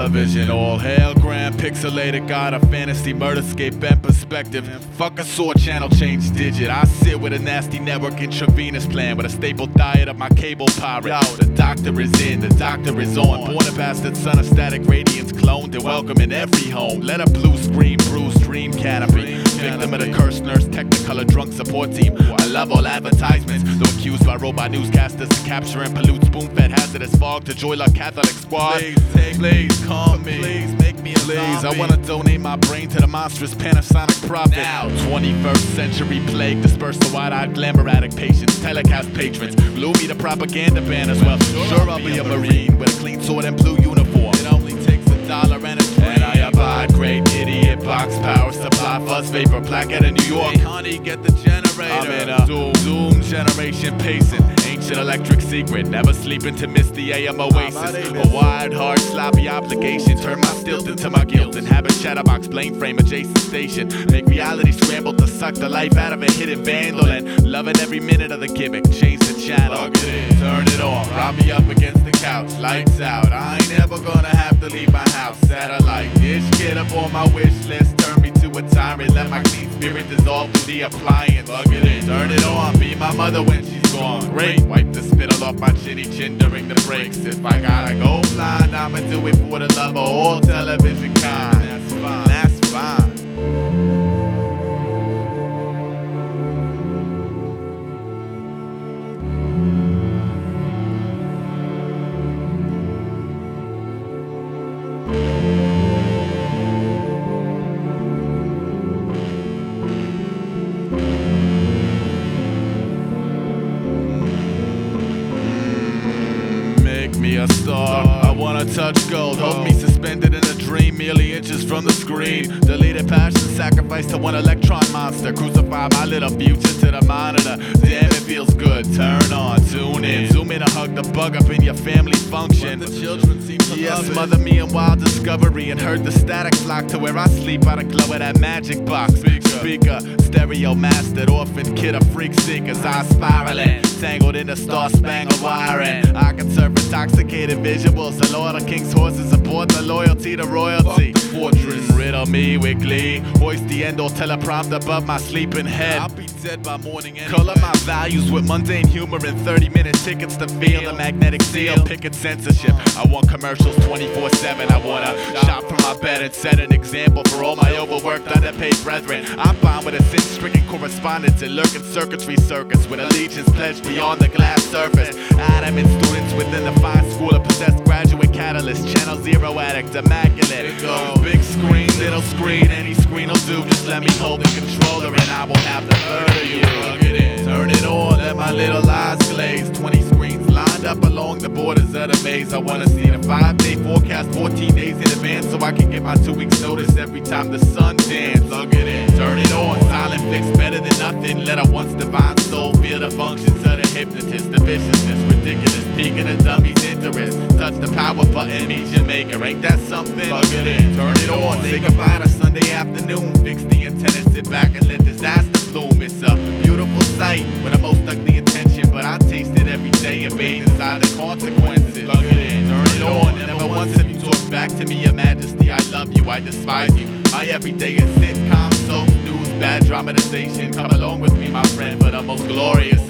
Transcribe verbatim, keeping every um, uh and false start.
television. All hail grand pixelated, got a fantasy murderscape and perspective. Fuck a sword channel, change digit. I sit with a nasty network intravenous plan with a staple diet of my cable pirate. Yo, the doctor is in, the doctor is on. Born a bastard son of static radiance, cloned and welcome in every home. Let a blue screen, bruised dream canopy. Victim of the cursed nurse, technicolor drunk support team. I love all advertisements, though accused by robot newscasters to capture and pollute spoon-fed hazardous fog to Joy Luck Catholic Squad. Please, take, please, calm me. Please, make me a please, zombie. I wanna donate my brain to the monstrous Panasonic prophet. Now, twenty-first century plague, disperse the wide-eyed glamour addict patients, telecast patrons, glue me the propaganda ban as well. Sure, I'll be a marine with a clean sword and blue uniform. It only takes a dollar and a dream. And I abide, great idiot, box power supply, fuzz vapor, plaque out of New York. Hey, honey, get the generator. I'm in a zoom, zoom generation pacing. Ancient electric secret, never sleeping to miss the A M oasis. A wide, hard, sloppy obligation. Turn my stilt into my guilt. Inhabit chatterbox, blame frame, adjacent station. Make reality scramble to suck the life out of a hidden vandal. And loving every minute of the gimmick. Change the channel, turn it on. Prop me up against the couch, lights out. I ain't ever gonna have to leave my house. Satellite dish, get up on my wish list. Turn me to a tyrant, let my clean spirit dissolve through the appliance. Plug it in, turn it on. Be my mother when she's gone. Great, wipe the spittle off my chinny chin during the breaks. If I gotta go blind, I'ma do it for the love of all television kind. That's fine, that's fine. Me a star, I wanna touch gold. Hold me suspended in a dream, merely inches from the screen. Deleted passion, sacrifice to one electron monster. Crucify my little future to the monitor. Damn, it feels good. Turn on, tune in, zoom in, and hug the bug up in your family function. But the children seem to yeah, love smother it. Me in wild discovery and heard the static flock to where I sleep by the glow of that magic box. Speaker, Speaker stereo mastered, orphan kid of freak seekers. I spiraling, tangled in the star-spangled wiring. I can serve intoxicated visuals. The Lord of King's horses support the loyalty to royalty. Fuck the fortress, riddle me with glee. Hoist the end or teleprompter above my sleeping head. I'll be dead by morning anyway. Color my values with mundane humor and thirty minute tickets to feel the magnetic seal. Picket censorship. I want commercials twenty-four seven. I wanna shop from my bed and set an example for all my overworked, underpaid brethren. I'm fine with a sin-stricken correspondence and lurking circuitry circus with allegiance pledged beyond the glass surface. Adamant students within the fine school of possessed graduate catalyst. Channel zero addict, immaculate. Go big screen, little screen, any screen will do. Just let me hold the controller and I will have the murder you. Plug it in, turn it on, let my little eyes glaze. Twenty screens lined up along the borders of the maze. I wanna see the five-day forecast, fourteen days in advance, so I can get my two weeks notice every time the sun dance. Plug it in, turn it on, silent fix better than nothing. Let a once divine soul feel the functions of the hypnotist. The viciousness, ridiculous, peaking the dummy's interest. Touch the power button, meet your maker, ain't that something? Plug it in, turn it on, say goodbye to Sunday afternoon. Fix the antenna, sit back and let disaster bloom. It's a beautiful sight with a most ugly intention, but I taste it every day and bathe inside the consequences. Plug it in, turn it on, and never once have you talked back to me, Your Majesty. I love you, I despise you. My everyday is sitcom, soap, news, bad dramatization. Come along with me, my friend, for the most glorious